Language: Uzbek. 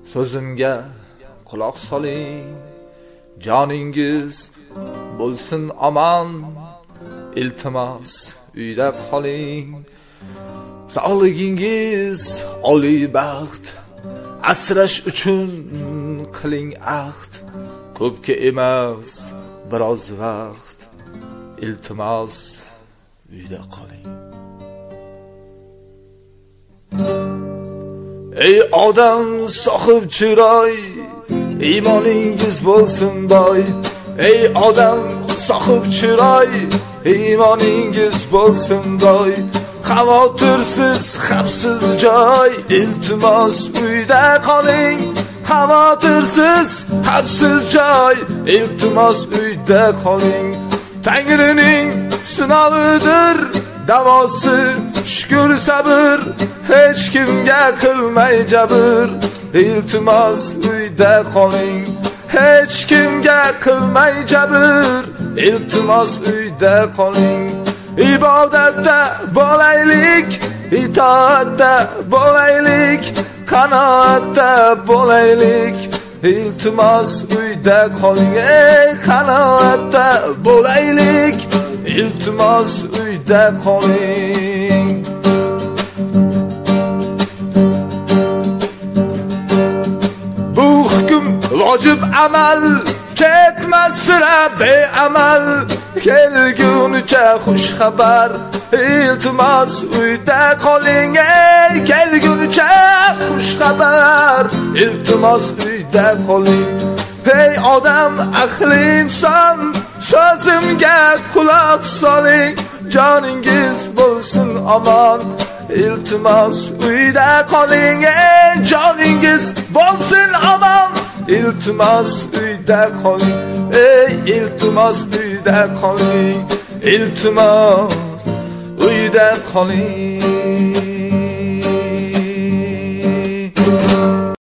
So'zimga quloq soling, joningiz bo'lsin omon. Iltimos uyda qoling, sog'ligingiz oliy baxt. Asrash uchun qiling ahd, ko'pga emas biroz vaqt. Iltimos uyda qoling. Ey odam sohib chiroy, iymoningiz bo'lsin boy. Ey odam sohib chiroy, iymoningiz bo'lsin boy. Xavotirsiz, xavfsiz joy, iltimos uyda qoling. Xavotirsiz, xavfsiz joy, iltimos uyda qoling. Tangrining sinovidir davosi, shukr sabr, hech kimga qilmay jabr. Iltimos uyda qoling, hech kimga qilmay jabr. Iltimos uyda qoling. Ibodatda bo'laylik, itoatda bo'laylik, qanoatda bo'laylik. Iltimos uyda qoling, ey qanoatda bo'laylik. Iltimos uyda qoling. Bu hukm vojib amal, ketmas sira beamal. Kelgunicha xush xabar, iltimos uyda qoling, ey kelgunicha xush xabar. Iltimos uyda qoling. Ey odam aqli inson, so'zimga quloq soling, joningiz bo'lsin omon. Iltimos uyda qoling, ey joningiz bo'lsin omon. Iltimos uyda qoling, ey iltimos uyda qoling. Iltimos uyda qoling.